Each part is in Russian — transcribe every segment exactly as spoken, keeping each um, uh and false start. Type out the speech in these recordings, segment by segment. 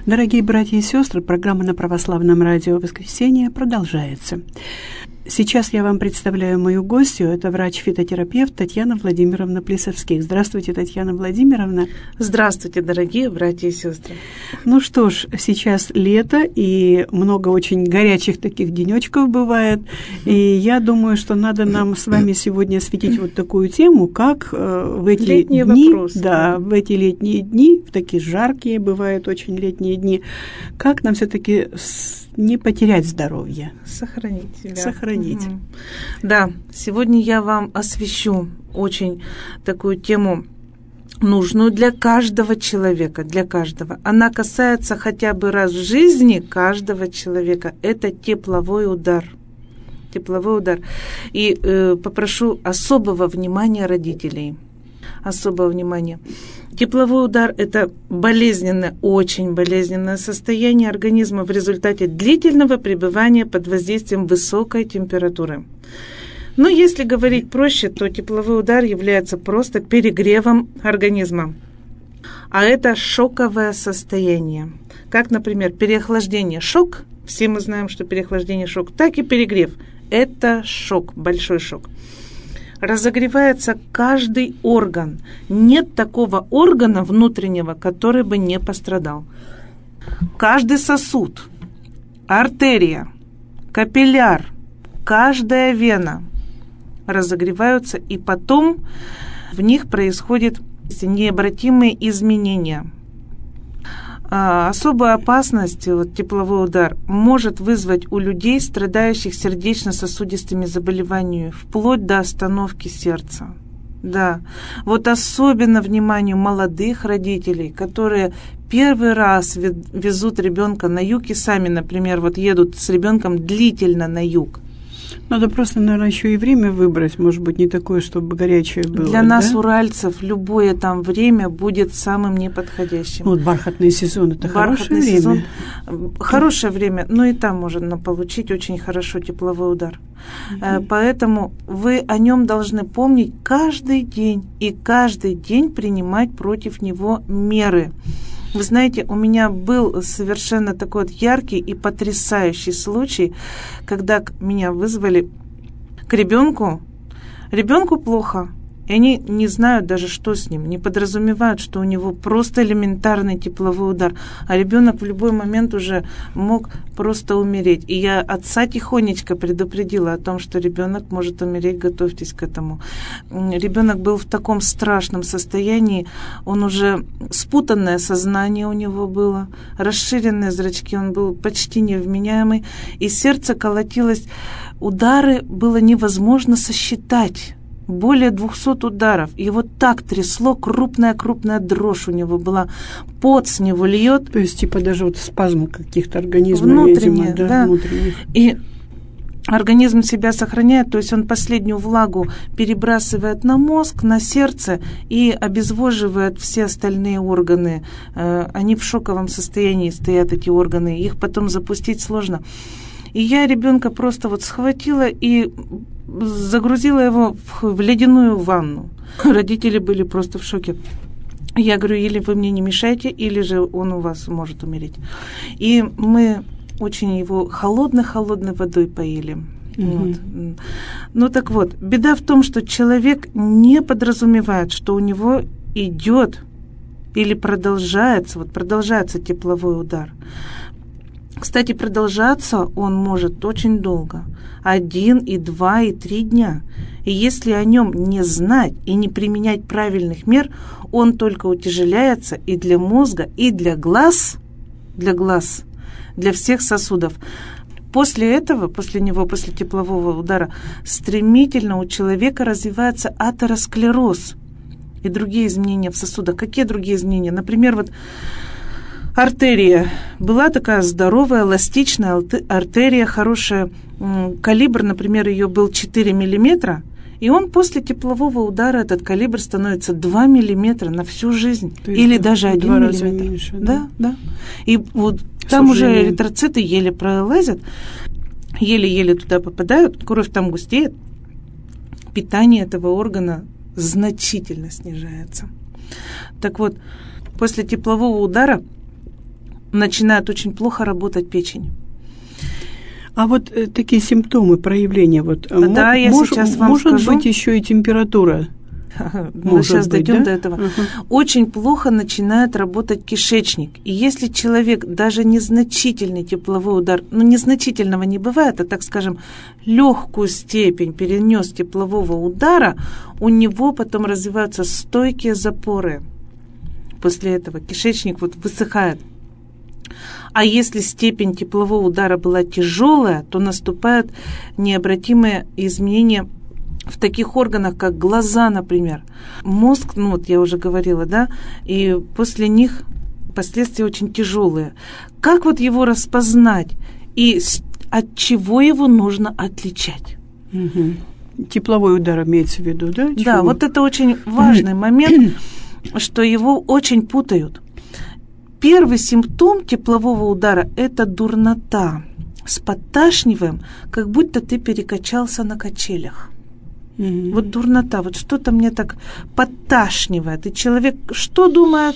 Дорогие братья и сестры, программа на Православном радио «Воскресенье» продолжается. Сейчас я вам представляю мою гостью. Это врач-фитотерапевт Татьяна Владимировна Плисовских. Здравствуйте, Татьяна Владимировна. Здравствуйте, дорогие братья и сестры. Ну что ж, сейчас лето, и много очень горячих таких денечков бывает. И я думаю, что надо нам с вами сегодня осветить вот такую тему, как э, в эти летние дни, вопросы, да, да, в эти летние дни, в такие жаркие бывают очень летние дни, как нам все-таки не потерять здоровье. Сохранить себя. Сохранить. Угу. Да, сегодня я вам освещу очень такую тему, нужную для каждого человека, для каждого. Она касается хотя бы раз в жизни каждого человека. Это тепловой удар. Тепловой удар. И э, попрошу особого внимания родителей. Особого внимания. Тепловой удар – это болезненное, очень болезненное состояние организма в результате длительного пребывания под воздействием высокой температуры. Но если говорить проще, то тепловой удар является просто перегревом организма. А это шоковое состояние. Как, например, переохлаждение – шок. Все мы знаем, что переохлаждение – шок. Так и перегрев – это шок, большой шок. Разогревается каждый орган. Нет такого органа внутреннего, который бы не пострадал. Каждый сосуд, артерия, капилляр, каждая вена разогреваются, и потом в них происходят необратимые изменения. А, особую опасность, вот, тепловой удар может вызвать у людей, страдающих сердечно-сосудистыми заболеваниями, вплоть до остановки сердца. Да, вот особенно вниманию молодых родителей, которые первый раз везут ребенка на юг и сами, например, вот едут с ребенком длительно на юг. Надо просто, наверное, еще и время выбрать, может быть, не такое, чтобы горячее было. Для нас, да? уральцев, любое там время будет самым неподходящим. Вот бархатный сезон – это бархатный хорошее сезон, время. Хорошее время, но и там можно получить очень хорошо тепловой удар. Mm-hmm. Поэтому вы о нем должны помнить каждый день и каждый день принимать против него меры. Вы знаете, у меня был совершенно такой вот яркий и потрясающий случай, когда меня вызвали к ребенку. Ребенку плохо, и они не знают даже, что с ним, не подразумевают, что у него просто элементарный тепловой удар, а ребенок в любой момент уже мог просто умереть. И я отца тихонечко предупредила о том, что ребенок может умереть, готовьтесь к этому. Ребенок был в таком страшном состоянии, он уже спутанное сознание у него было, расширенные зрачки, он был почти невменяемый, и сердце колотилось, удары было невозможно сосчитать. Более двухсот ударов. Его так трясло, крупная-крупная дрожь у него была. Пот с него льет. То есть, типа, даже вот спазм каких-то организмов. Внутренне, видимо, да. Внутренних. И организм себя сохраняет, то есть он последнюю влагу перебрасывает на мозг, на сердце и обезвоживает все остальные органы. Они в шоковом состоянии стоят, эти органы. Их потом запустить сложно. И я ребенка просто вот схватила и загрузила его в, в ледяную ванну. Родители были просто в шоке. Я говорю, или вы мне не мешаете, или же он у вас может умереть. И мы очень его холодной-холодной водой поили. Mm-hmm. Вот. Ну так вот, беда в том, что человек не подразумевает, что у него идет или продолжается, вот продолжается тепловой удар. Кстати, продолжаться он может очень долго. Один, и два, и три дня. И если о нем не знать и не применять правильных мер, он только утяжеляется и для мозга, и для глаз, для глаз, для всех сосудов. После этого, после него, после теплового удара, стремительно у человека развивается атеросклероз и другие изменения в сосудах. Какие другие изменения? Например, вот артерия. Была такая здоровая, эластичная артерия, хорошая. Калибр, например, ее был четыре миллиметра, и он после теплового удара, этот калибр становится два миллиметра на всю жизнь. Или даже один миллиметр. Меньше, да? Да, да. И вот там уже эритроциты еле пролазят, еле-еле туда попадают, кровь там густеет, питание этого органа значительно снижается. Так вот, после теплового удара начинает очень плохо работать печень. А вот э, такие симптомы, проявления, вот, да, м- я мож, сейчас вам может скажу. быть еще и температура. Мы сейчас быть, дойдем да? до этого. Uh-huh. Очень плохо начинает работать кишечник. И если человек даже незначительный тепловой удар, ну незначительного не бывает, а так скажем, легкую степень перенес теплового удара, у него потом развиваются стойкие запоры. После этого кишечник вот высыхает. А если степень теплового удара была тяжелая, то наступают необратимые изменения в таких органах, как глаза, например. Мозг, ну вот я уже говорила, да, и после них последствия очень тяжелые. Как вот его распознать и от чего его нужно отличать? Угу. Тепловой удар имеется в виду, да? Чего? Да, вот это очень важный момент, что его очень путают. Первый симптом теплового удара – это дурнота с подташниванием, как будто ты перекачался на качелях. Mm-hmm. Вот дурнота, вот что-то мне так подташнивает. И человек что думает?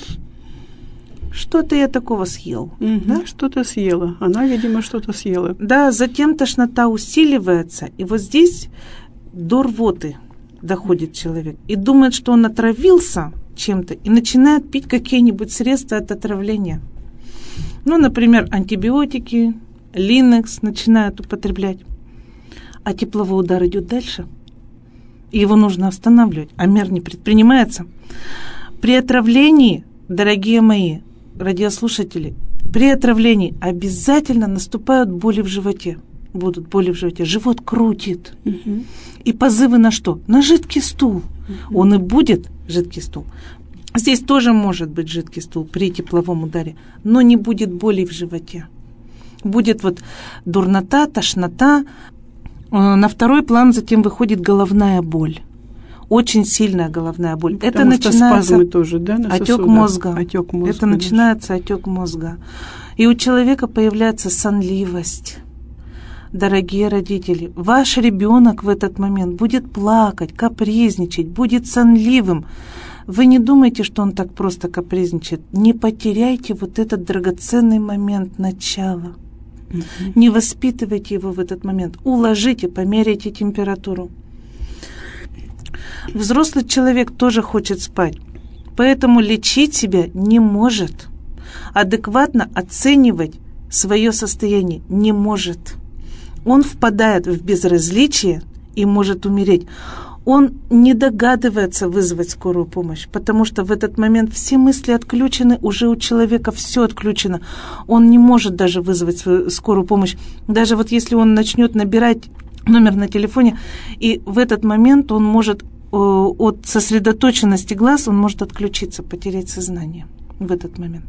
Что-то я такого съел. Mm-hmm. Да? Что-то съела. Она, видимо, что-то съела. Да, затем тошнота усиливается. И вот здесь до рвоты доходит человек. И думает, что он отравился чем-то. И начинает пить какие-нибудь средства от отравления. Ну, например, антибиотики, Линекс начинают употреблять. А тепловой удар идет дальше. И его нужно останавливать, а мер не предпринимается. При отравлении, дорогие мои радиослушатели, при отравлении обязательно наступают боли в животе. Будут боли в животе. Живот крутит. Угу. И позывы на что? На жидкий стул. Угу. Он и будет жидкий стул. Здесь тоже может быть жидкий стул при тепловом ударе, но не будет боли в животе. Будет вот дурнота, тошнота. На второй план затем выходит головная боль. Очень сильная головная боль. Потому это что начинается спазмы тоже, да, на отек сосудах? мозга. Отек мозга. Это начинается отек мозга. И у человека появляется сонливость. Дорогие родители, ваш ребенок в этот момент будет плакать, капризничать, будет сонливым. Вы не думайте, что он так просто капризничает. Не потеряйте вот этот драгоценный момент начала. Uh-huh. Не воспитывайте его в этот момент. Уложите, померяйте температуру. Взрослый человек тоже хочет спать, поэтому лечить себя не может. Адекватно оценивать свое состояние не может. Он впадает в безразличие и может умереть. Он не догадывается вызвать скорую помощь, потому что в этот момент все мысли отключены, уже у человека все отключено. Он не может даже вызвать свою скорую помощь. Даже вот если он начнет набирать номер на телефоне, и в этот момент он может э, от сосредоточенности глаз, он может отключиться, потерять сознание в этот момент.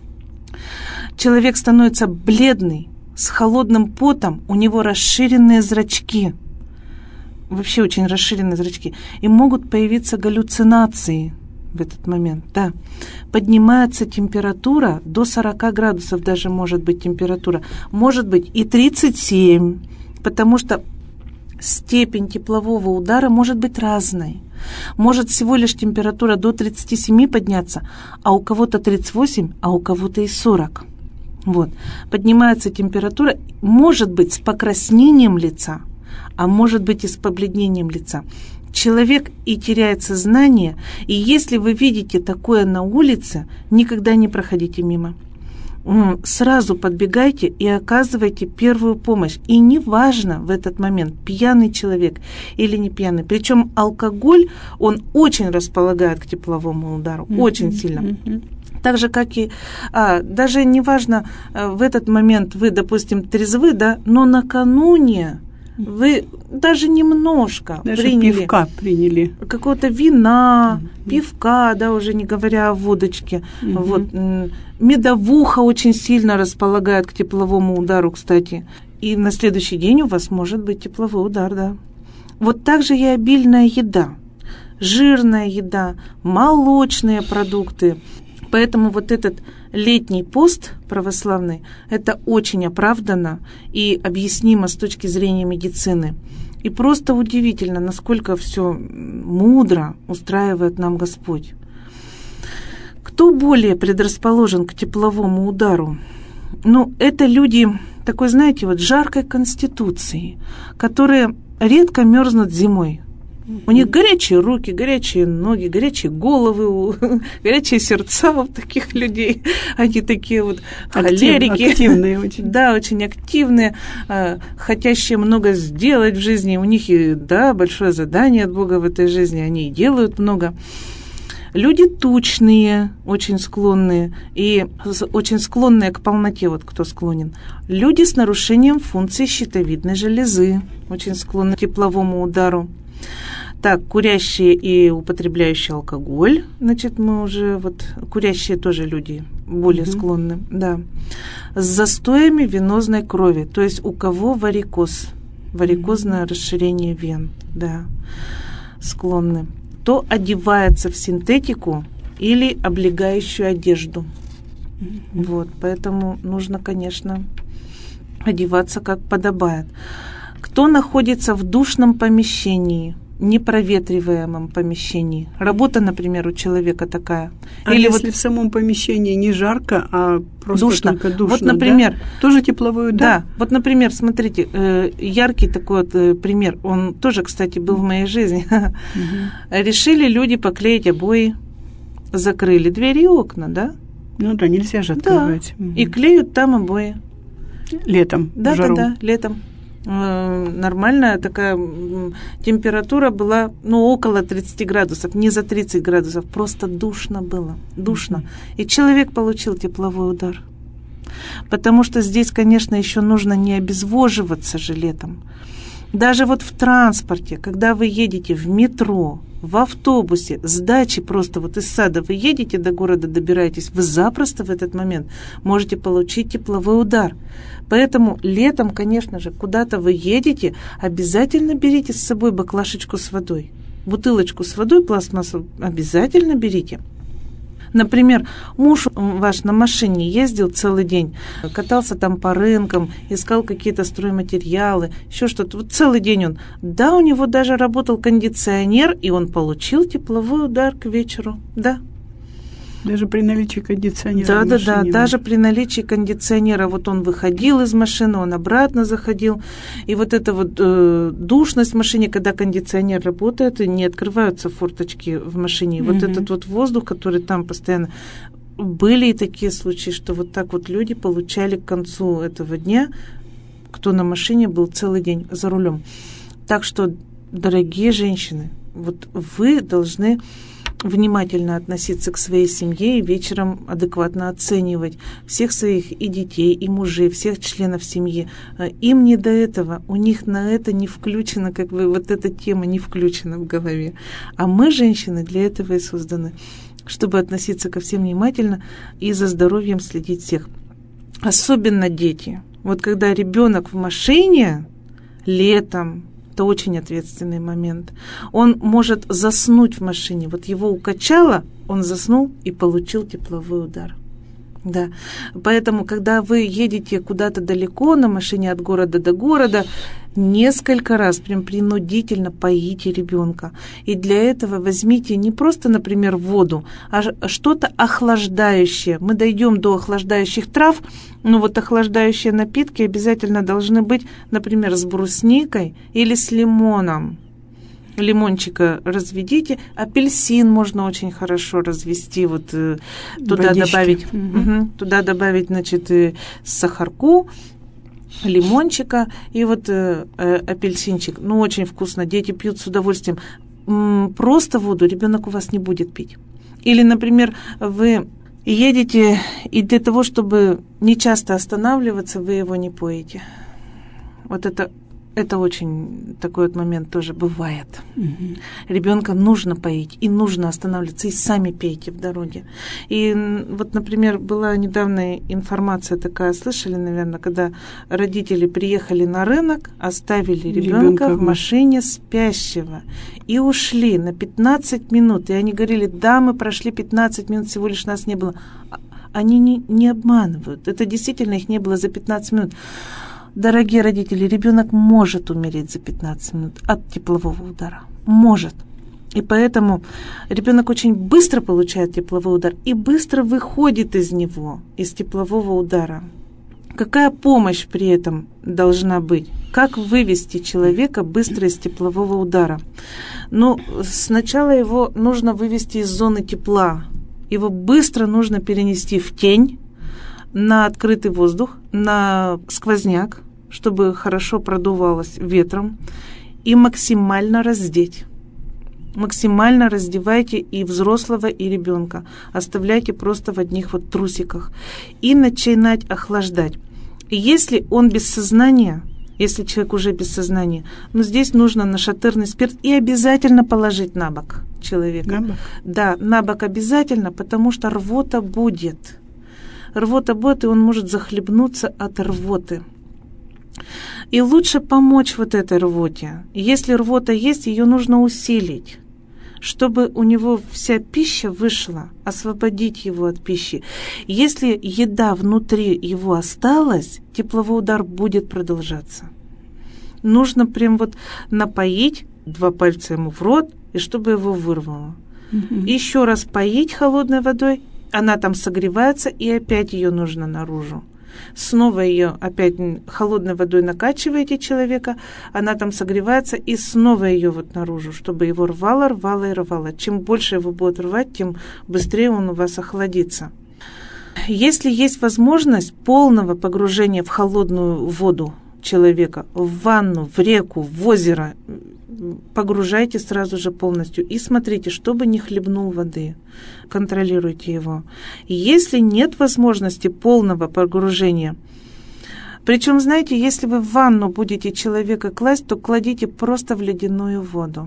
Человек становится бледный, с холодным потом, у него расширенные зрачки. Вообще очень расширенные зрачки, и могут появиться галлюцинации в этот момент, да. Поднимается температура до сорок градусов, даже может быть температура, может быть и тридцать семь, потому что степень теплового удара может быть разной. Может всего лишь температура до тридцати семи подняться, а у кого-то тридцать восемь, а у кого-то и сорок. Вот. Поднимается температура, может быть с покраснением лица, а может быть и с побледнением лица. Человек и теряет сознание, и если вы видите такое на улице, никогда не проходите мимо. Сразу подбегайте и оказывайте первую помощь. И неважно в этот момент, пьяный человек или не пьяный. Причем алкоголь, он очень располагает к тепловому удару, mm-hmm. очень сильно. Mm-hmm. Так же, как и, а, даже неважно, в этот момент вы, допустим, трезвы, да, но накануне вы даже немножко даже приняли, пивка приняли, какого-то вина, mm-hmm. пивка, да, уже не говоря о водочке. Mm-hmm. Вот. Медовуха очень сильно располагает к тепловому удару, кстати. И на следующий день у вас может быть тепловой удар, да. Вот так же и обильная еда, жирная еда, молочные продукты. Поэтому вот этот летний пост православный, это очень оправдано и объяснимо с точки зрения медицины. И просто удивительно, насколько все мудро устраивает нам Господь. Кто более предрасположен к тепловому удару? Ну, это люди такой, знаете, вот жаркой конституции, которые редко мерзнут зимой. У них горячие руки, горячие ноги, горячие головы, горячие сердца у таких людей. Они такие вот холерики. Активные очень. Да, очень активные, хотящие много сделать в жизни. У них и, да, большое задание от Бога в этой жизни, они и делают много. Люди тучные, очень склонные, и очень склонные к полноте, вот кто склонен. Люди с нарушением функции щитовидной железы, очень склонны к тепловому удару. Так, курящие и употребляющие алкоголь, значит, мы уже, вот, курящие тоже люди более mm-hmm. склонны, да. С застоями венозной крови, то есть у кого варикоз, варикозное mm-hmm. расширение вен, да, склонны. Кто одевается в синтетику или облегающую одежду. Mm-hmm. Вот, поэтому нужно, конечно, одеваться как подобает. Кто находится в душном помещении, непроветриваемом помещении. Работа, например, у человека такая. А или если вот в самом помещении не жарко, а просто душно. только душно, вот, например, да? Тоже тепловой удар? Да. Вот, например, смотрите, э, яркий такой вот э, пример. Он тоже, кстати, был в моей жизни. Решили люди поклеить обои, закрыли двери и окна, да? Ну да, нельзя же открывать. Да. И клеют там обои. Летом, да, в жару. Да, да, летом. Нормальная такая температура была, ну, около тридцать градусов, не за тридцать градусов, просто душно было, душно. Mm-hmm. И человек получил тепловой удар. Потому что здесь, конечно, еще нужно не обезвоживаться же летом. Даже вот в транспорте, когда вы едете в метро, в автобусе, с дачи просто вот из сада вы едете до города, добираетесь, вы запросто в этот момент можете получить тепловой удар. Поэтому летом, конечно же, куда-то вы едете, обязательно берите с собой баклашечку с водой. Бутылочку с водой, пластмассу обязательно берите. Например, муж ваш на машине ездил целый день, катался там по рынкам, искал какие-то стройматериалы, еще что-то. Вот целый день он. Да, у него даже работал кондиционер, и он получил тепловой удар к вечеру. Да. Даже при наличии кондиционера. Да, в да, машине. да. Даже при наличии кондиционера. Вот он выходил из машины, он обратно заходил. И вот эта вот э, душность в машине, когда кондиционер работает, и не открываются форточки в машине. Mm-hmm. Вот этот вот воздух, который там постоянно... Были и такие случаи, что вот так вот люди получали к концу этого дня, кто на машине был целый день за рулем. Так что, дорогие женщины, вот вы должны внимательно относиться к своей семье и вечером адекватно оценивать всех своих и детей, и мужей, всех членов семьи. Им не до этого, у них на это не включено, как бы вот эта тема не включена в голове. А мы, женщины, для этого и созданы, чтобы относиться ко всем внимательно и за здоровьем следить всех. Особенно дети. Вот когда ребенок в машине летом, это очень ответственный момент. Он может заснуть в машине. Вот его укачало, он заснул и получил тепловой удар. Да. Поэтому, когда вы едете куда-то далеко на машине от города до города, несколько раз прям принудительно поите ребенка. И для этого возьмите не просто, например, воду, а что-то охлаждающее. Мы дойдем до охлаждающих трав, но вот охлаждающие напитки обязательно должны быть, например, с брусникой или с лимоном. Лимончика разведите, апельсин можно очень хорошо развести, вот э, туда водички. добавить, угу. угу, туда добавить, значит, э, сахарку, лимончика и вот э, э, апельсинчик. Ну, очень вкусно, дети пьют с удовольствием. М-м, просто воду ребенок у вас не будет пить. Или, например, вы едете, и для того, чтобы не часто останавливаться, вы его не поете. Вот это Это очень такой вот момент тоже бывает. Mm-hmm. Ребенка нужно поить, и нужно останавливаться, и сами пейте в дороге. И вот, например, была недавно информация такая, слышали, наверное, когда родители приехали на рынок, оставили ребенка в машине спящего и ушли на пятнадцать минут. И они говорили, да, мы прошли пятнадцать минут, всего лишь нас не было. Они не, не обманывают. Это действительно их не было за пятнадцать минут. Дорогие родители, ребенок может умереть за пятнадцать минут от теплового удара. Может. И поэтому ребенок очень быстро получает тепловой удар и быстро выходит из него, из теплового удара. Какая помощь при этом должна быть? Как вывести человека быстро из теплового удара? Ну, сначала его нужно вывести из зоны тепла. Его быстро нужно перенести в тень, на открытый воздух, на сквозняк, чтобы хорошо продувалось ветром, и максимально раздеть. Максимально раздевайте и взрослого, и ребенка. Оставляйте просто в одних вот трусиках. И начинать охлаждать. И если он без сознания, если человек уже без сознания, ну здесь нужно нашатырный спирт и обязательно положить на бок человека. На бок? Да, на бок обязательно, потому что рвота будет. Рвота будет, и он может захлебнуться от рвоты. И лучше помочь вот этой рвоте. Если рвота есть, ее нужно усилить, чтобы у него вся пища вышла, освободить его от пищи. Если еда внутри его осталась, тепловой удар будет продолжаться. Нужно прям вот напоить, два пальца ему в рот, и чтобы его вырвало. Mm-hmm. Еще раз поить холодной водой, она там согревается, и опять ее нужно наружу. Снова ее опять холодной водой накачиваете человека, она там согревается, и снова ее вот наружу, чтобы его рвало, рвало и рвало. Чем больше его будет рвать, тем быстрее он у вас охладится. Если есть возможность полного погружения в холодную воду человека, в ванну, в реку, в озеро, погружайте сразу же полностью и смотрите, чтобы не хлебнул воды. Контролируйте его. Если нет возможности полного погружения, причем, знаете, если вы в ванну будете человека класть, то кладите просто в ледяную воду.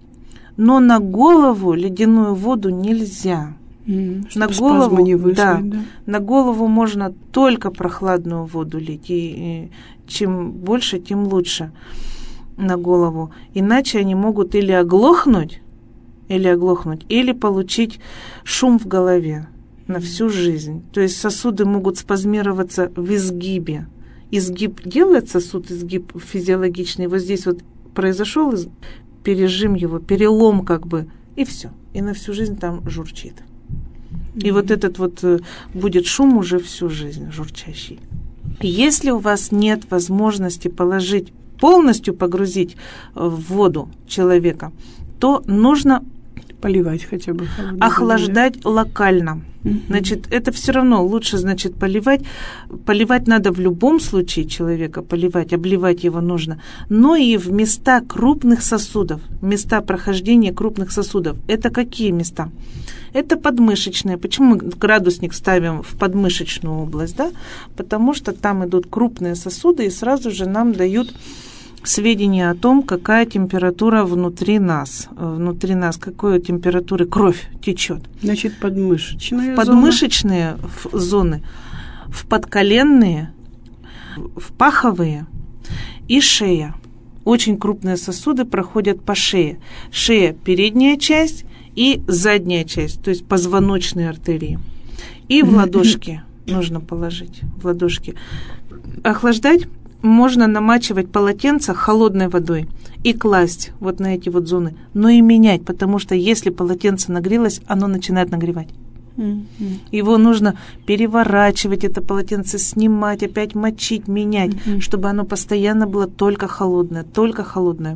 Но на голову ледяную воду нельзя. Mm, на голову, не вызвать, да, да. На голову можно только прохладную воду лить, и, и чем больше, тем лучше на голову. Иначе они могут или оглохнуть, или оглохнуть, или получить шум в голове на всю жизнь. То есть сосуды могут спазмироваться в изгибе. Изгиб делает сосуд, изгиб физиологичный. Вот здесь вот произошел пережим его, перелом как бы, и все. И на всю жизнь там журчит. И вот этот вот будет шум уже всю жизнь журчащий. Если у вас нет возможности положить, полностью погрузить в воду человека, то нужно поливать хотя бы. Охлаждать локально. Mm-hmm. Значит, это все равно лучше, значит, поливать. Поливать надо в любом случае человека, поливать, обливать его нужно. Но и в места крупных сосудов, места прохождения крупных сосудов. Это какие места? Это подмышечные. Почему мы градусник ставим в подмышечную область? Да? Потому что там идут крупные сосуды и сразу же нам дают сведения о том, какая температура внутри нас, внутри нас, какой температуры кровь течет. Значит, подмышечные, подмышечные зоны. зоны, в подколенные, в паховые и шея. Очень крупные сосуды проходят по шее. Шея – передняя часть и задняя часть, то есть позвоночные артерии. И в ладошки нужно положить, в ладошки. Охлаждать можно намачивать полотенце холодной водой и класть вот на эти вот зоны, но и менять, потому что если полотенце нагрелось, оно начинает нагревать. Mm-hmm. Его нужно переворачивать, это полотенце снимать, опять мочить, менять, mm-hmm. чтобы оно постоянно было только холодное, только холодное.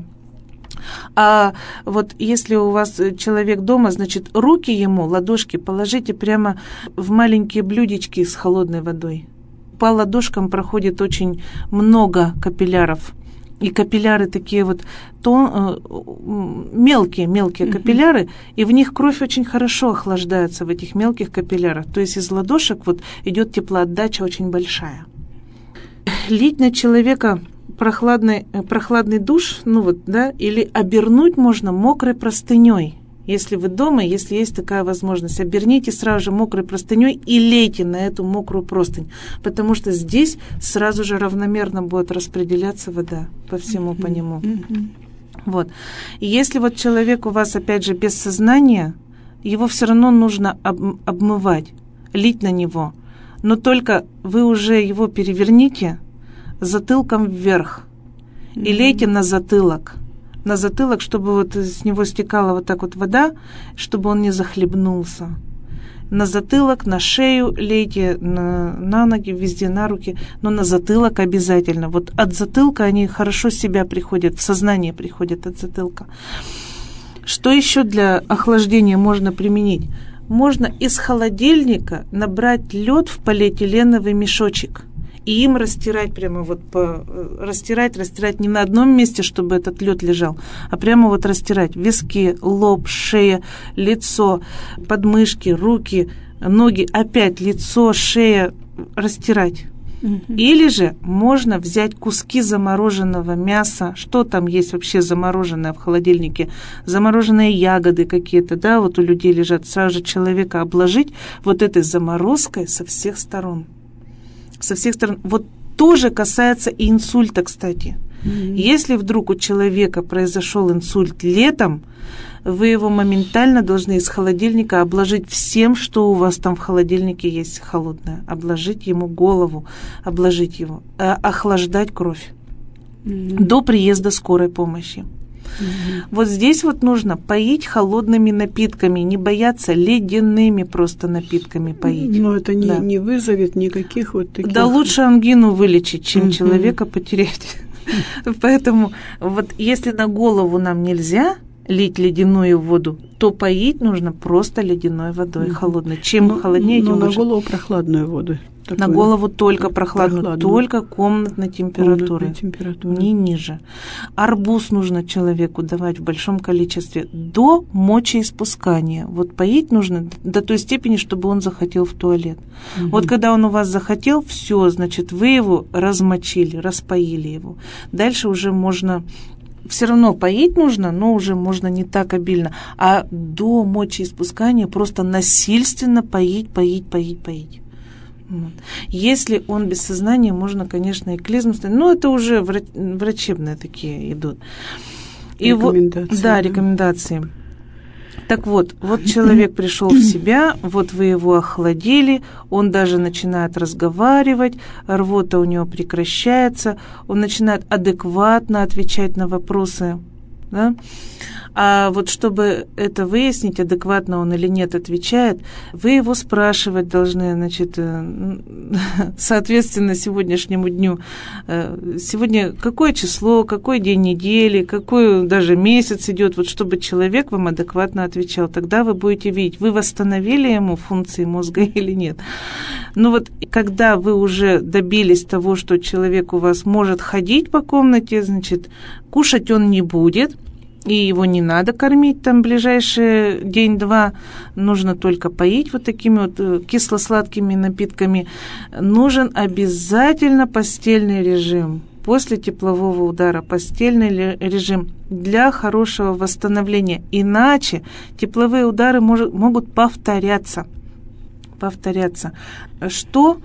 А вот если у вас человек дома, значит, руки ему, ладошки положите прямо в маленькие блюдечки с холодной водой. По ладошкам проходит очень много капилляров. И капилляры такие вот то, мелкие, мелкие mm-hmm. капилляры, и в них кровь очень хорошо охлаждается в этих мелких капиллярах. То есть из ладошек вот идет теплоотдача очень большая. Лить на человека прохладный, прохладный душ, ну вот, да, или обернуть можно мокрой простыней. Если вы дома, если есть такая возможность, оберните сразу же мокрой простыней и лейте на эту мокрую простынь, потому что здесь сразу же равномерно будет распределяться вода по всему, mm-hmm. по нему. Mm-hmm. Вот. И если вот человек у вас, опять же, без сознания, его все равно нужно об- обмывать, лить на него, но только вы уже его переверните затылком вверх mm-hmm. и лейте на затылок. на затылок, чтобы вот с него стекала вот так вот вода, чтобы он не захлебнулся. На затылок, на шею лейте, на, на ноги, везде на руки, но на затылок обязательно. Вот от затылка они хорошо в себя приходят, в сознание приходят от затылка. Что еще для охлаждения можно применить? Можно из холодильника набрать лед в полиэтиленовый мешочек и им растирать прямо вот по, растирать, растирать не на одном месте, чтобы этот лед лежал, а прямо вот растирать виски, лоб, шея, лицо, подмышки, руки, ноги, опять лицо, шея, растирать. Mm-hmm. Или же можно взять куски замороженного мяса, что там есть вообще замороженное в холодильнике, замороженные ягоды какие-то, да, вот у людей лежат, сразу же человека обложить вот этой заморозкой со всех сторон. Со всех сторон. Вот тоже касается и инсульта, кстати. Mm-hmm. Если вдруг у человека произошел инсульт летом, вы его моментально должны из холодильника обложить всем, что у вас там в холодильнике есть холодное. Обложить ему голову, обложить его, э, охлаждать кровь mm-hmm. до приезда скорой помощи. Mm-hmm. Вот здесь вот нужно поить холодными напитками, не бояться ледяными просто напитками поить. Но это не, да. не вызовет никаких вот таких... Да лучше ангину вылечить, чем mm-hmm. человека потерять. Mm-hmm. Поэтому вот если на голову нам нельзя лить ледяную воду, то поить нужно просто ледяной водой, mm-hmm. холодной. Чем но, холоднее, тем но лучше. На голову прохладную воду. Такое. На голову только прохладную, прохладную. Только комнатной температуры, комнатной температуры, не ниже. Арбуз нужно человеку давать в большом количестве до мочеиспускания. Вот поить нужно до той степени, чтобы он захотел в туалет. Угу. Вот когда он у вас захотел, все, значит, вы его размочили, распоили его. Дальше уже можно... Все равно поить нужно, но уже можно не так обильно. А до мочеиспускания просто насильственно поить, поить, поить, поить. Вот. Если он без сознания, можно, конечно, и клизму ставить. Но это уже врачебные такие идут. И рекомендации. Вот, да, рекомендации. Так вот, вот человек пришел в себя, вот вы его охладили, он даже начинает разговаривать, рвота у него прекращается, он начинает адекватно отвечать на вопросы, да? А вот чтобы это выяснить, адекватно он или нет отвечает, вы его спрашивать должны, значит, соответственно сегодняшнему дню. Сегодня какое число, какой день недели, какой даже месяц идет, вот чтобы человек вам адекватно отвечал. Тогда вы будете видеть, вы восстановили ему функции мозга или нет. Ну вот, когда вы уже добились того, что человек у вас может ходить по комнате, значит, кушать он не будет, и его не надо кормить там ближайший день-два, нужно только поить вот такими вот кисло-сладкими напитками. Нужен обязательно постельный режим. После теплового удара постельный режим для хорошего восстановления. Иначе тепловые удары может, могут повторяться. Повторяться. Что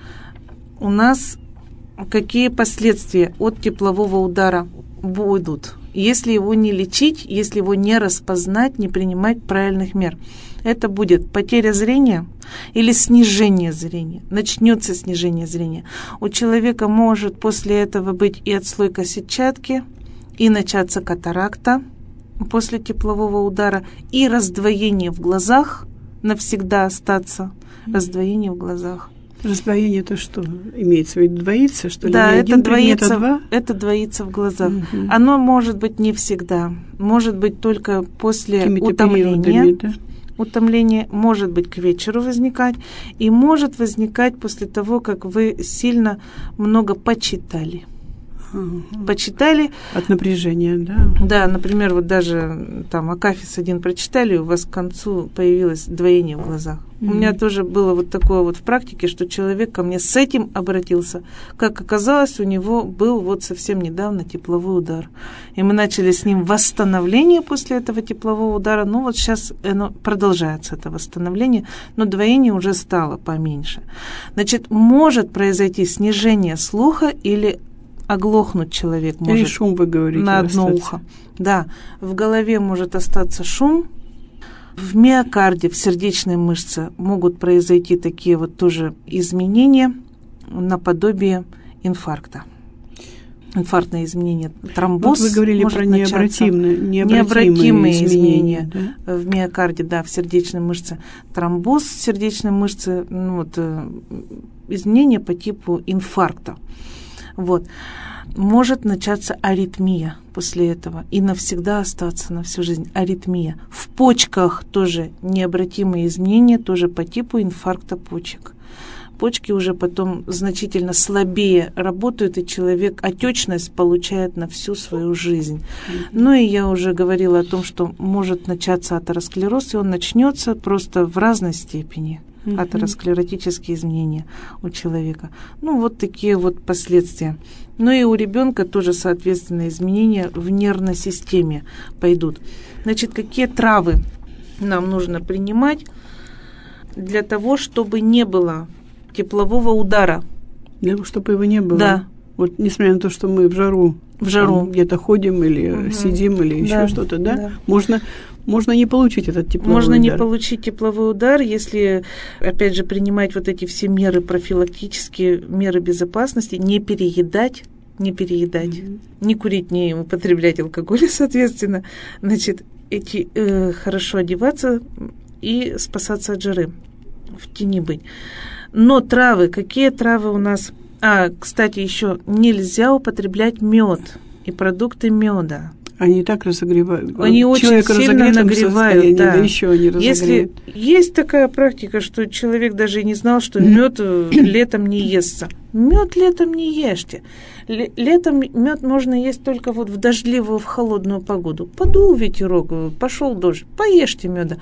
у нас, какие последствия от теплового удара будут? Если его не лечить, если его не распознать, не принимать правильных мер. Это будет потеря зрения или снижение зрения. Начнется снижение зрения. У человека может после этого быть и отслойка сетчатки, и начаться катаракта после теплового удара, и раздвоение в глазах, навсегда остаться, раздвоение в глазах. Раздвоение это что? Имеется в виду двоится, что ли? Да, не это один двоится, предмет, а два? это двоится в глазах. Угу. Оно может быть не всегда. Может быть только после Какими-то утомления. периодами, да? Утомление может быть к вечеру возникать. И может возникать после того, как вы сильно много почитали. Угу. Почитали. От напряжения, да? Да, например, вот даже там Акафист один прочитали, у вас к концу появилось двоение в глазах. Mm-hmm. У меня тоже было вот такое вот в практике, что человек ко мне с этим обратился. Как оказалось, у него был вот совсем недавно тепловой удар. И мы начали с ним восстановление после этого теплового удара. Ну вот сейчас оно продолжается, это восстановление, но двоение уже стало поменьше. Значит, может произойти снижение слуха или оглохнуть человек может. Или шум, вы говорите, на одно остаться. ухо. Да, в голове может остаться шум, в миокарде, в сердечной мышце могут произойти такие вот тоже изменения наподобие инфаркта. инфарктное изменение, тромбоз. Вот вы говорили про необратимые, необратимые, необратимые изменения, изменения да? В миокарде, да, в сердечной мышце. Тромбоз сердечной мышцы, ну, вот, изменения по типу инфаркта. Вот. Может начаться аритмия после этого и навсегда остаться на всю жизнь аритмия. В почках тоже необратимые изменения, тоже по типу инфаркта почек. Почки уже потом значительно слабее работают, и человек отечность получает на всю свою жизнь. Mm-hmm. Ну и я уже говорила о том, что может начаться атеросклероз, и он начнется просто в разной степени. Mm-hmm. Атеросклеротические изменения у человека. Ну, вот такие вот последствия. Ну и у ребенка тоже, соответственно, изменения в нервной системе пойдут. Значит, какие травы нам нужно принимать для того, чтобы не было теплового удара? Для того, чтобы его не было? Да. Вот несмотря на то, что мы в жару, в жару. где-то ходим или угу. сидим, или еще да. что-то, да? да. Можно... Можно не получить этот тепловой Можно удар. Можно не получить тепловой удар, если, опять же, принимать вот эти все меры профилактические, меры безопасности, не переедать, не переедать, mm-hmm. не курить, не употреблять алкоголь, соответственно. Значит, эти, э, хорошо одеваться и спасаться от жары, в тени быть. Но травы, какие травы у нас? А, кстати, еще нельзя употреблять мед и продукты меда. Они и так разогревают. Они очень сильно нагревают. Да. Да, еще они разогреют. Если есть такая практика, что человек даже и не знал, что мед летом не естся. Мед летом не ешьте. Летом мед можно есть только вот в дождливую, в холодную погоду. Подул ветерок, пошел дождь, поешьте меда.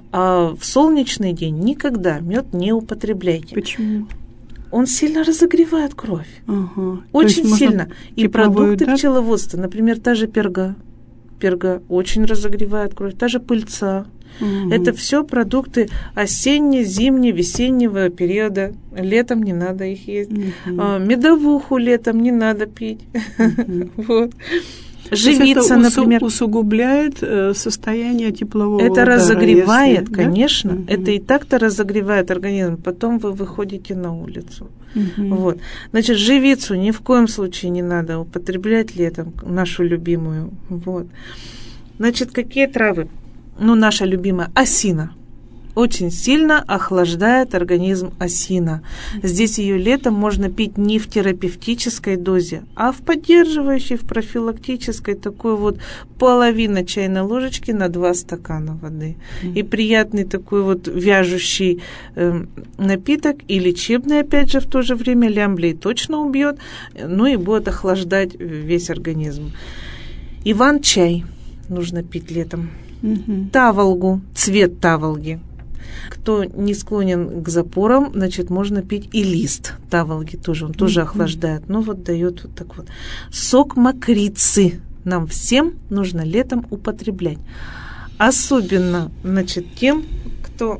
А в солнечный день никогда мед не употребляйте. Почему? Он сильно разогревает кровь. Ага. Очень сильно. И продукты удар? пчеловодства, например, та же перга. Перга очень разогревает кровь. Та же пыльца. Угу. Это все продукты осенне, зимне, весеннего периода. Летом не надо их есть. Угу. А, медовуху летом не надо пить. Угу. Вот. Живица, например. Усугубляет э, состояние теплового это удара. Это разогревает, если, конечно. Да? Это и так-то разогревает организм. Потом вы выходите на улицу. Uh-huh. Вот. Значит, живицу ни в коем случае не надо употреблять летом, нашу любимую. Вот. Значит, какие травы? Ну, наша любимая осина. Очень сильно охлаждает организм осина. Здесь ее летом можно пить не в терапевтической дозе, а в поддерживающей, в профилактической, такой вот половина чайной ложечки на два стакана воды. Mm-hmm. И приятный такой вот вяжущий э, напиток, и лечебный, опять же, в то же время, лямблей точно убьет, ну и будет охлаждать весь организм. Иван-чай нужно пить летом. Mm-hmm. Таволгу, цвет таволги. Кто не склонен к запорам, значит, можно пить и лист таволги тоже, он тоже mm-hmm. охлаждает, но вот дает вот так вот. Сок мокрицы нам всем нужно летом употреблять. Особенно, значит, тем, кто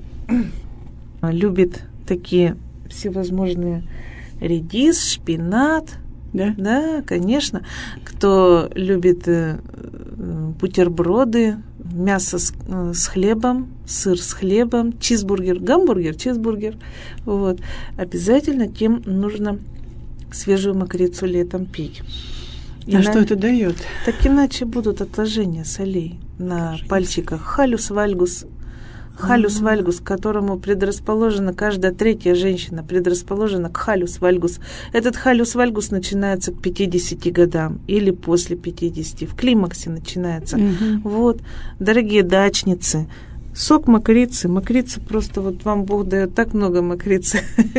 любит такие всевозможные редис, шпинат, да, да, конечно, кто любит э, бутерброды, мясо с, э, с хлебом, сыр с хлебом, чизбургер, гамбургер, чизбургер. Вот. Обязательно тем нужно свежую мокрицу летом пить. И а на... что это дает? Так иначе будут отложения солей на Жизнь. Пальчиках. Халюс вальгус. Халюс mm-hmm. вальгус, к которому предрасположена каждая третья женщина, предрасположена к халюс вальгус. Этот халюс вальгус начинается к пятидесяти годам или после пятидесяти, в климаксе начинается. Mm-hmm. Вот, дорогие дачницы, сок мокрицы, мокрица просто вот вам Бог дает так много мокрицы.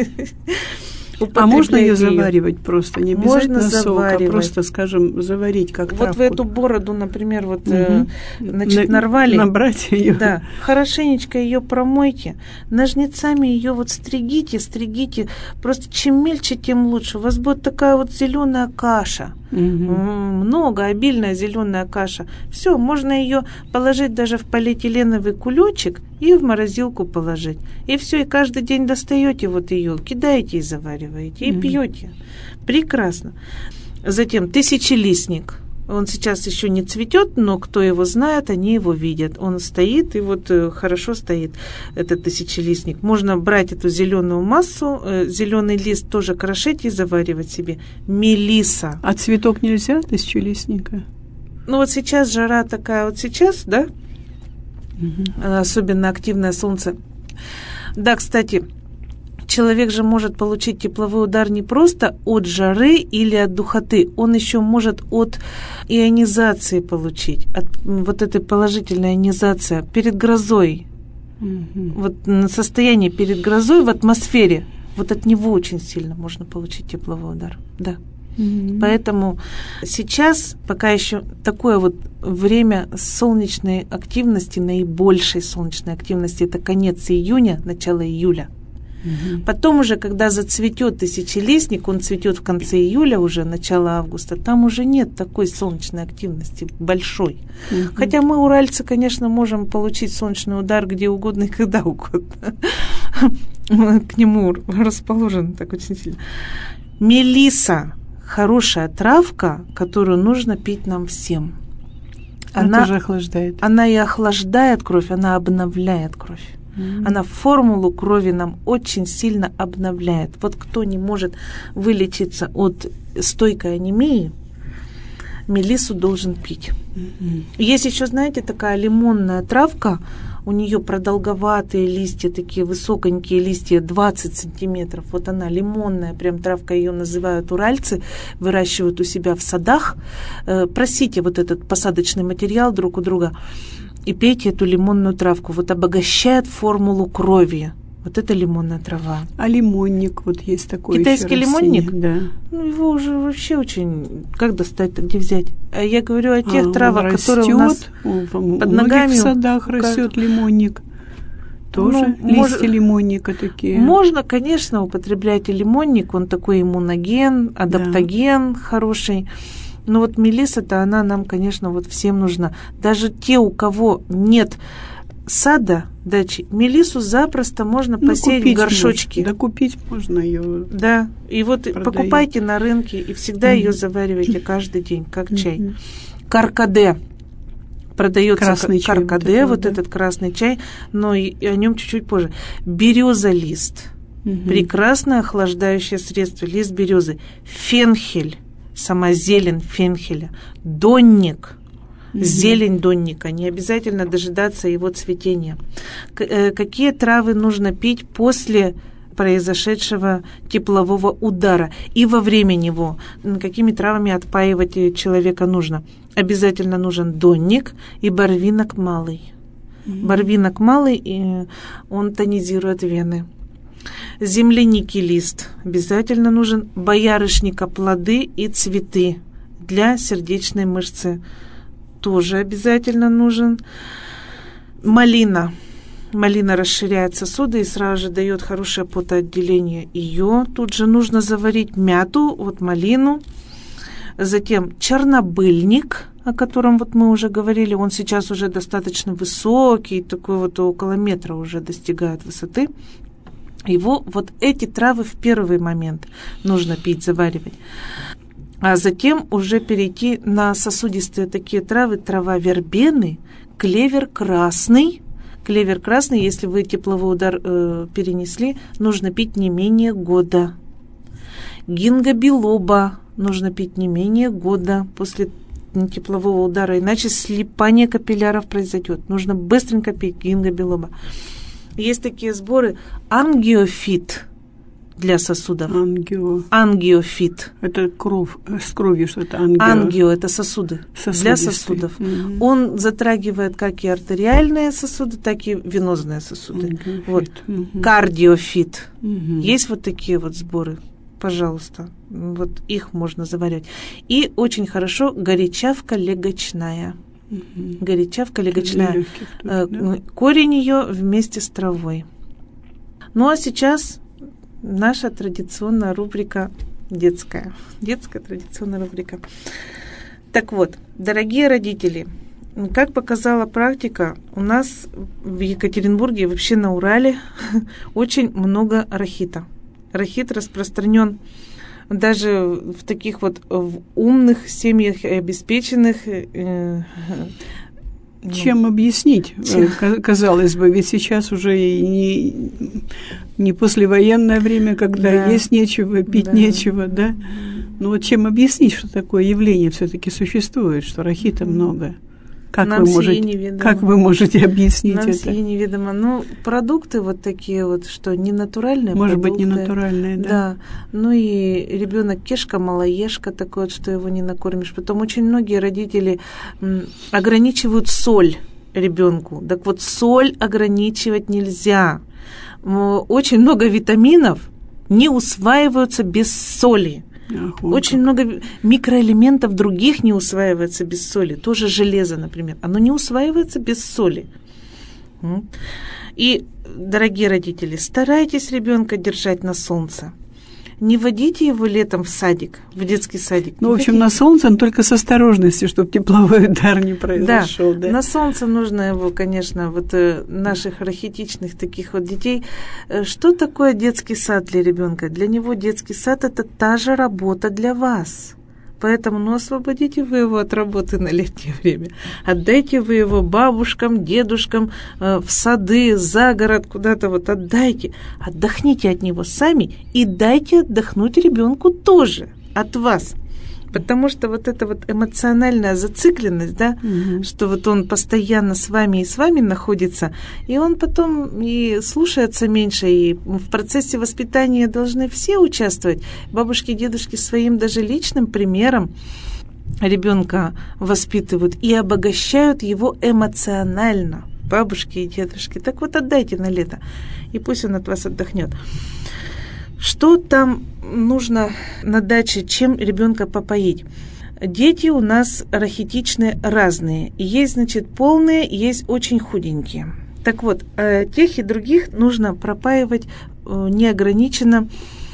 А можно ее заваривать просто, не обязательно можно сок, заваривать. А просто, скажем, заварить как вот травку. В эту бороду, например, вот, угу. э, значит, На, нарвали. Набрать ее. Да, хорошенечко ее промойте, ножницами ее вот стригите, стригите. Просто чем мельче, тем лучше. У вас будет такая вот зеленая каша. Угу. Много, обильная зеленая каша. Все, можно ее положить даже в полиэтиленовый кулечек и в морозилку положить. И все, и каждый день достаете вот ее, кидаете и завариваете, и mm-hmm. пьете. Прекрасно. Затем тысячелистник. Он сейчас еще не цветет, но кто его знает, они его видят. Он стоит, и вот хорошо стоит этот тысячелистник. Можно брать эту зеленую массу, зеленый лист тоже крошить и заваривать себе. Мелиса. А цветок нельзя тысячелистника? Ну вот сейчас жара такая, вот сейчас, да? Угу. Особенно активное солнце. Да, кстати, человек же может получить тепловой удар не просто от жары или от духоты, он еще может от ионизации получить, от вот этой положительной ионизации перед грозой. Mm-hmm. Вот состояние перед грозой в атмосфере, вот от него очень сильно можно получить тепловой удар. Да. Mm-hmm. Поэтому сейчас пока еще такое вот время солнечной активности, наибольшей солнечной активности, это конец июня, начало июля. Угу. Потом уже, когда зацветет тысячелистник, он цветет в конце июля, уже начало августа, там уже нет такой солнечной активности большой. Угу. Хотя мы, уральцы, конечно, можем получить солнечный удар где угодно и когда угодно. К нему расположен так очень сильно. Мелиса – хорошая травка, которую нужно пить нам всем. Она тоже охлаждает. Она и охлаждает кровь, она обновляет кровь. Mm-hmm. Она формулу крови нам очень сильно обновляет. Вот кто не может вылечиться от стойкой анемии, мелиссу должен пить. Mm-hmm. Есть еще, знаете, такая лимонная травка. У нее продолговатые листья, такие высоконькие листья, двадцать сантиметров. Вот она лимонная, прям травка, ее называют уральцы, выращивают у себя в садах. Э, просите вот этот посадочный материал друг у друга. И пейте эту лимонную травку. Вот обогащает формулу крови. Вот это лимонная трава. А лимонник, вот есть такой. Китайский лимонник? Да. Ну, его уже вообще очень... Как достать-то, где взять? А я говорю о тех а, травах, которые у нас у, под у ногами. В садах растет лимонник. Тоже ну, листья мож... лимонника такие. Можно, конечно, употреблять и лимонник. Он такой иммуноген, адаптоген да. хороший. Но вот мелисса-то, она нам, конечно, вот всем нужна. Даже те, у кого нет сада, дачи, мелиссу запросто можно ну, посеять в горшочке. Можно. Да, купить можно ее. Да, и вот продают. Покупайте на рынке, и всегда mm-hmm. ее заваривайте каждый день, как mm-hmm. чай. Каркаде. Продается красный каркаде, чай, вот, вот да? этот красный чай, но и, и о нем чуть-чуть позже. Береза-лист. Mm-hmm. Прекрасное охлаждающее средство. Лист березы. Фенхель. Сама зелень фенхеля, донник, mm-hmm. зелень донника, не обязательно дожидаться его цветения. К- э, какие травы нужно пить после произошедшего теплового удара и во время него? Какими травами отпаивать человека нужно? Обязательно нужен донник и барвинок малый. Mm-hmm. Барвинок малый, и он тонизирует вены. Земляники лист обязательно нужен, боярышника плоды и цветы для сердечной мышцы тоже обязательно нужен. Малина. Малина расширяет сосуды и сразу же дает хорошее потоотделение. Ее тут же нужно заварить, мяту, вот малину. Затем чернобыльник, о котором вот мы уже говорили, он сейчас уже достаточно высокий, такой вот около метра уже достигает высоты. Его вот эти травы в первый момент нужно пить, заваривать. А затем уже перейти на сосудистые такие травы. Трава вербены, клевер красный. Клевер красный, если вы тепловой удар э, перенесли, нужно пить не менее года. Гинго билоба нужно пить не менее года после теплового удара, иначе слипание капилляров произойдет. Нужно быстренько пить гинго билоба. Есть такие сборы ангиофит для сосудов. Ангио. Ангиофит. Это кровь, с кровью что-то. Ангио. Ангио – это сосуды. Для сосудов. Mm-hmm. Он затрагивает как и артериальные сосуды, так и венозные сосуды. Вот. Mm-hmm. Кардиофит. Mm-hmm. Есть вот такие вот сборы. Пожалуйста. Вот их можно заварять. И очень хорошо горячавка легочная. Угу. Горячавка легочная. Тоже, да? Корень ее вместе с травой. Ну а сейчас наша традиционная рубрика детская. Детская традиционная рубрика. Так вот, дорогие родители, как показала практика, у нас в Екатеринбурге, вообще на Урале, очень много рахита. Рахит распространен даже в таких вот в умных семьях, обеспеченных. Э, Чем объяснить, Чем? казалось бы, ведь сейчас уже и не, не послевоенное время, когда да. есть нечего, пить да. нечего, да? Ну вот чем объяснить, что такое явление все-таки существует, что рахита много? Как Нам вы, можете, как вы можете объяснить Нам это? Нам сие неведомо. Ну, продукты вот такие вот, что не натуральные Может продукты. быть, не натуральные, да. Да. Ну и ребенок кешка, малоежка такой вот, что его не накормишь. Потом очень многие родители м, ограничивают соль ребенку. Так вот, соль ограничивать нельзя. Очень много витаминов не усваиваются без соли. Ах, Очень как. много микроэлементов других не усваивается без соли. Тоже железо, например. Оно не усваивается без соли. И, дорогие родители, старайтесь ребенка держать на солнце. Не водите его летом в садик, в детский садик. Ну, в общем, водите. на солнце, но только с осторожностью, чтобы тепловой удар не произошел. Да, да, на солнце нужно его, конечно, вот э, наших рахитичных таких вот детей. Э, что такое детский сад для ребенка? Для него детский сад – это та же работа для вас. Поэтому, ну, освободите вы его от работы на летнее время. Отдайте вы его бабушкам, дедушкам, э, в сады, за город, куда-то вот отдайте. Отдохните от него сами и дайте отдохнуть ребенку тоже от вас. Потому что вот эта вот эмоциональная зацикленность, да, угу. что вот он постоянно с вами и с вами находится, и он потом и слушается меньше, и в процессе воспитания должны все участвовать. Бабушки и дедушки своим даже личным примером ребенка воспитывают и обогащают его эмоционально. Бабушки и дедушки. Так вот отдайте на лето, и пусть он от вас отдохнет. Что там нужно на даче, чем ребенка попоить? Дети у нас рахитичные разные. Есть, значит, полные, есть очень худенькие. Так вот, тех и других нужно пропаивать неограниченно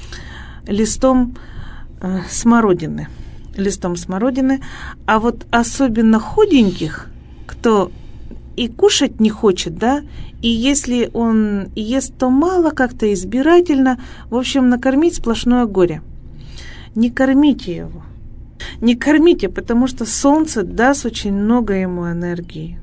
листом смородины. Листом смородины. А вот особенно худеньких, кто и кушать не хочет, да, и если он ест, то мало, как-то избирательно, в общем, накормить сплошное горе. Не кормите его. Не кормите, потому что солнце даст очень много ему энергии,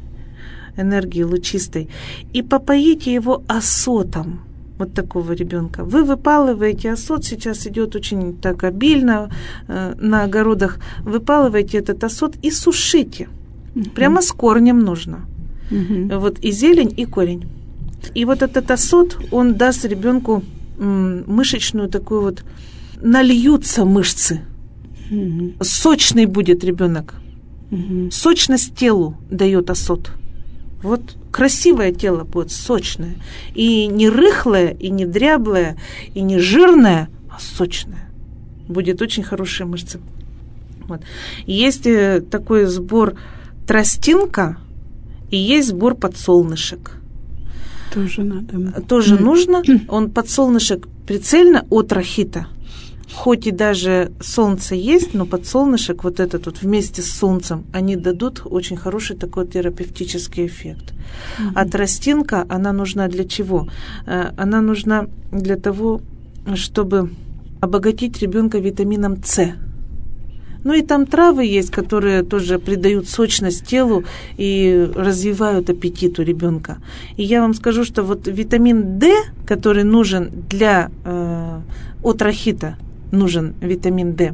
энергии лучистой. И попоите его осотом, вот такого ребенка. Вы выпалываете осот, сейчас идет очень так обильно э, на огородах, выпалываете этот осот и сушите. Прямо с корнем нужно. Uh-huh. Вот и зелень, и корень. И вот этот осот, он даст ребенку м, мышечную такую вот, нальются мышцы. Uh-huh. Сочный будет ребенок. Uh-huh. Сочность телу дает осот. Вот красивое тело будет, сочное. И не рыхлое, и не дряблое, и не жирное, а сочное. Будет очень хорошие мышцы. Вот. Есть такой сбор тростинка, и есть сбор подсолнышек. Тоже надо. Тоже нужно. Он подсолнышек прицельно от рахита. Хоть и даже солнце есть, но подсолнышек вот этот вот вместе с солнцем, они дадут очень хороший такой терапевтический эффект. Mm-hmm. А тростинка, она нужна для чего? Она нужна для того, чтобы обогатить ребенка витамином С. Ну и там травы есть, которые тоже придают сочность телу и развивают аппетит у ребенка. И я вам скажу, что вот витамин D, который нужен для э, от рахита, нужен витамин D,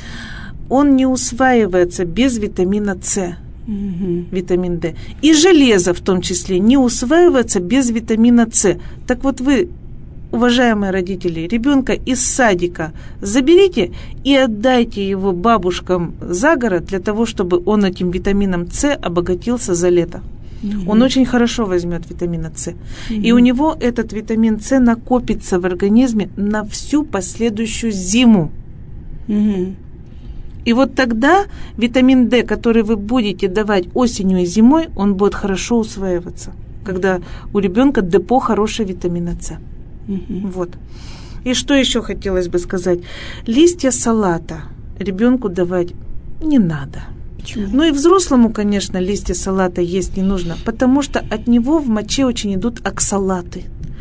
он не усваивается без витамина С. Mm-hmm. Витамин D. И железо в том числе не усваивается без витамина С. Так вот вы, уважаемые родители, ребенка из садика заберите и отдайте его бабушкам за город для того, чтобы он этим витамином С обогатился за лето. Mm-hmm. Он очень хорошо возьмет витамина С. Mm-hmm. И у него этот витамин С накопится в организме на всю последующую зиму. Mm-hmm. И вот тогда витамин D, который вы будете давать осенью и зимой, он будет хорошо усваиваться, когда у ребенка депо хорошего витамина С. Mm-hmm. Вот. И что еще хотелось бы сказать? Листья салата ребенку давать не надо. Почему? Ну и взрослому, конечно, листья салата есть не нужно, потому что от него в моче очень идут оксалаты.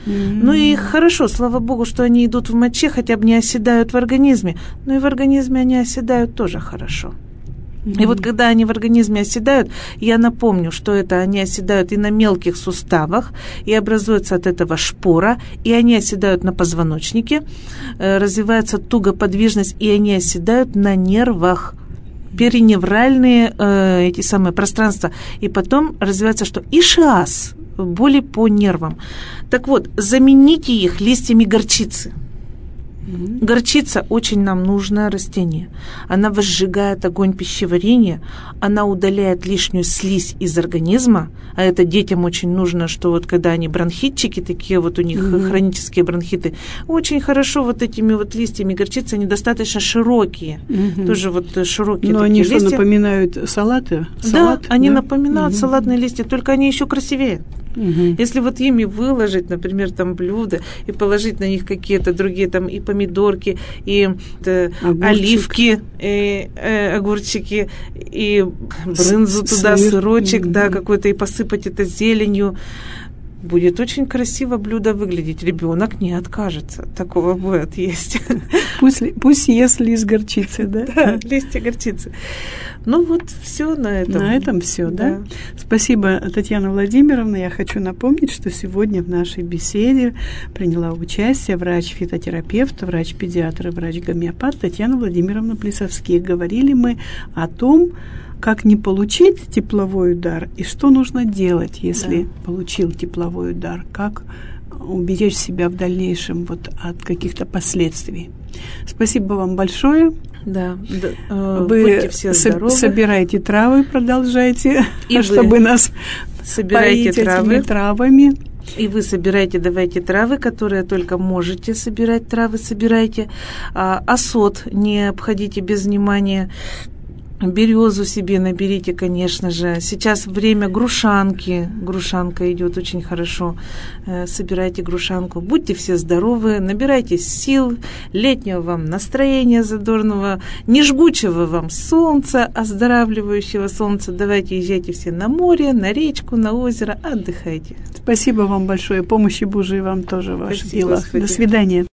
Mm-hmm. Ну и хорошо, слава богу, что они идут в моче, хотя бы не оседают в организме. Но и в организме они оседают тоже хорошо. Mm-hmm. И вот когда они в организме оседают, я напомню, что это они оседают и на мелких суставах, и образуется от этого шпора, и они оседают на позвоночнике, э, развивается тугоподвижность, и они оседают на нервах, периневральные э, эти самые пространства, и потом развивается что? Ишиаз, боли по нервам. Так вот, замените их листьями горчицы. Mm-hmm. Горчица очень нам нужное растение. Она возжигает огонь пищеварения, она удаляет лишнюю слизь из организма, а это детям очень нужно, что вот когда они бронхитчики, такие вот у них mm-hmm. хронические бронхиты, очень хорошо вот этими вот листьями горчицы, они достаточно широкие, mm-hmm. тоже вот широкие. Но такие они листья. что, напоминают салаты? Салат, да, они да? напоминают mm-hmm. салатные листья, только они еще красивее. Угу. Если вот ими выложить, например, там блюдо и положить на них какие-то другие там и помидорки, и э, оливки, и э, огурчики, и брынзу С- туда, сыр. сырочек, угу. да, какой-то, и посыпать это зеленью, будет очень красиво блюдо выглядеть. Ребенок не откажется. Такого будет есть. Пусть, пусть ест лист горчицы, да? Да, листья горчицы. Ну вот, все на этом. На этом все, да? да? Спасибо, Татьяна Владимировна. Я хочу напомнить, что сегодня в нашей беседе приняла участие врач-фитотерапевт, врач-педиатр и врач-гомеопат Татьяна Владимировна Плисовских. Говорили мы о том, как не получить тепловой удар и что нужно делать, если да. получил тепловой удар, как уберечь себя в дальнейшем вот от каких-то последствий. Спасибо вам большое. Да, да. Вы будьте все здоровы. Собирайте травы, продолжайте, и чтобы нас собирайте травы. этими травами. И вы собирайте, давайте травы, которые только можете собирать, травы собирайте. А, осот не обходите без внимания. Березу себе наберите, конечно же. Сейчас время грушанки. Грушанка идет очень хорошо. Собирайте грушанку. Будьте все здоровы, набирайтесь сил, летнего вам настроения задорного, не жгучего вам солнца, оздоравливающего солнца. Давайте езжайте все на море, на речку, на озеро, отдыхайте. Спасибо вам большое. Помощи Божией вам тоже в ваших делах. До свидания.